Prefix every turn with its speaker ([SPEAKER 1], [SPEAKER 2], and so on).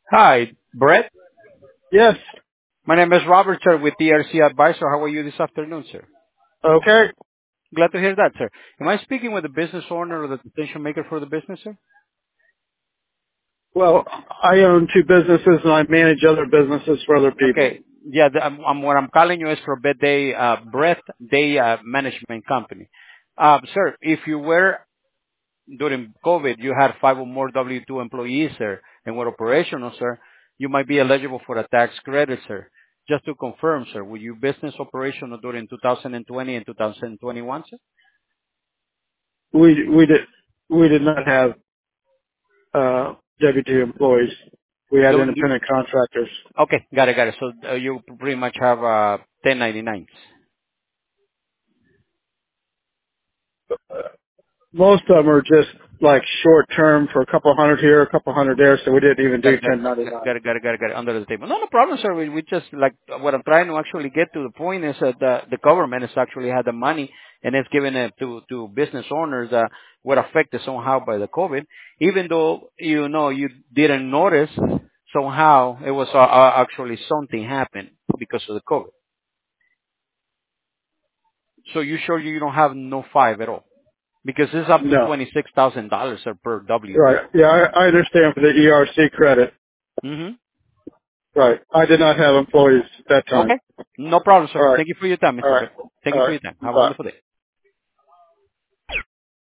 [SPEAKER 1] Hi, Brett.
[SPEAKER 2] Yes.
[SPEAKER 1] My name is Robert, sir, with DRC Advisor. How are you this afternoon, sir?
[SPEAKER 2] Okay.
[SPEAKER 1] Glad to hear that, sir. Am I speaking with the business owner or the decision maker for the business, sir?
[SPEAKER 2] Well, I own two businesses and I manage other businesses for other people.
[SPEAKER 1] Okay. Yeah, what I'm calling you is for Brett Day Management Company. Sir, if you were during COVID, you had 5 or more W-2 employees, sir, and were operational, sir, you might be eligible for a tax credit, sir. Just to confirm, sir, were you business operational during 2020 and 2021, sir?
[SPEAKER 2] We did not have W2 employees. We had
[SPEAKER 1] You
[SPEAKER 2] independent contractors.
[SPEAKER 1] Okay, got it, got it. So you pretty much have 1099s.
[SPEAKER 2] Most of them are just like short term for a couple hundred here, a couple hundred there, so we didn't even do
[SPEAKER 1] Got it,
[SPEAKER 2] 1099.
[SPEAKER 1] got it, under the table. No, no problem, sir. We just like what I'm trying to actually get to the point is that the government has actually had the money and it's given it to business owners that were affected somehow by the COVID, even though you didn't notice somehow it was actually something happened because of the COVID. So you sure you don't have no five at all? Because it's up to
[SPEAKER 2] No.
[SPEAKER 1] $26,000 per W-2.
[SPEAKER 2] Right. Yeah, I understand for the ERC credit.
[SPEAKER 1] Mm-hmm.
[SPEAKER 2] Right. I did not have employees at that time.
[SPEAKER 1] Okay. No problem, sir.
[SPEAKER 2] All right.
[SPEAKER 1] Thank you for your time,
[SPEAKER 2] All
[SPEAKER 1] Mr.
[SPEAKER 2] right.
[SPEAKER 1] Beck. Thank
[SPEAKER 2] All
[SPEAKER 1] you for
[SPEAKER 2] right.
[SPEAKER 1] your time. Have a
[SPEAKER 2] Bye.
[SPEAKER 1] wonderful day.